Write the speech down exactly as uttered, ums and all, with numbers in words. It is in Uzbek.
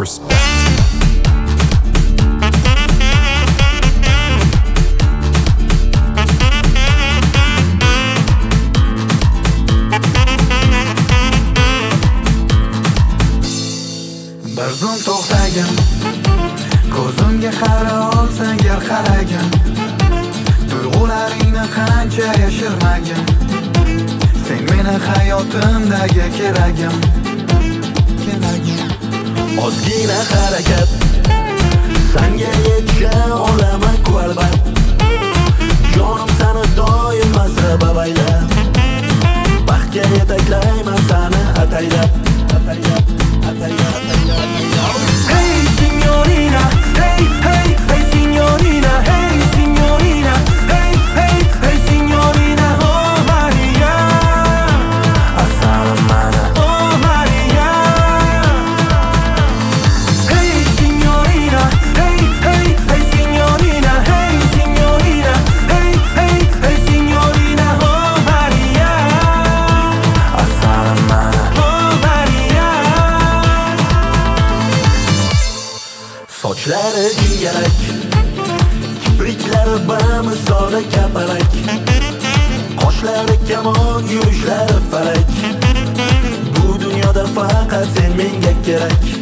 respect. Bir zum to'xtagin, ko'zimga qara olsang gar qaragin. Tuyg'ularingni qancha yashirmagin, sen meni hayotimdagi keragim. Ozgina harakat, senga yetga olaman albat. Jonim seni doim mazrab avaylab, baxtga yetaklayman seni ataylab, ataylab, ataylab, ataylab. Hey signorina, hey hey hey signorina, hey signorina, hey hey hey signorina, oh Maria, assalamana, oh Maria. Hey signorina, hey hey hey signorina, hey signorina, hey hey hey signorina, oh Maria, assalamana, oh Maria. Sochlari jingalak, kipriklari bamisoli kapalak, qoshlari kamon, yurishlari falak. Bu dunyoda faqat sen menga kerak.